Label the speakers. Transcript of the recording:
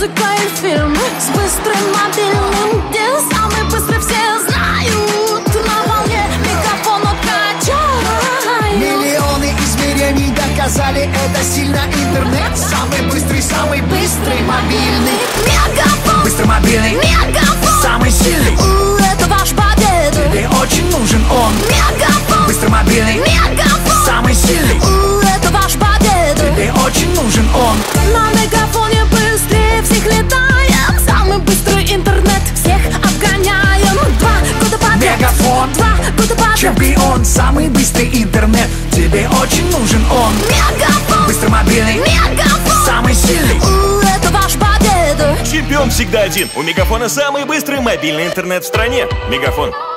Speaker 1: музыка и фильм с быстрым мобильным, где самый быстрый все знают. На волне мегафон откачаю.
Speaker 2: Миллионы измерений доказали, это сильно интернет. Самый быстрый мобильный
Speaker 1: Мегафон,
Speaker 2: быстрый мобильный
Speaker 1: мегафон,
Speaker 2: самый сильный.
Speaker 1: Это ваш победа.
Speaker 2: Тебе очень нужен он.
Speaker 1: Мегафон,
Speaker 2: Быстрый мобильный
Speaker 1: мегафон,
Speaker 2: самый сильный.
Speaker 1: это ваш победа.
Speaker 2: Тебе очень нужен он.
Speaker 1: На мегафоне быстрее всех летаем. Самый быстрый интернет, всех обгоняем. 2 года подряд,
Speaker 2: Мегафон,
Speaker 1: 2 года подряд.
Speaker 2: чемпион, самый быстрый интернет. Тебе очень нужен он.
Speaker 1: Мегафон,
Speaker 2: Быстрый мобильный
Speaker 1: мегафон,
Speaker 2: самый сильный.
Speaker 1: это ваш победа.
Speaker 3: Чемпион всегда один. У Мегафона самый быстрый мобильный интернет в стране. Мегафон.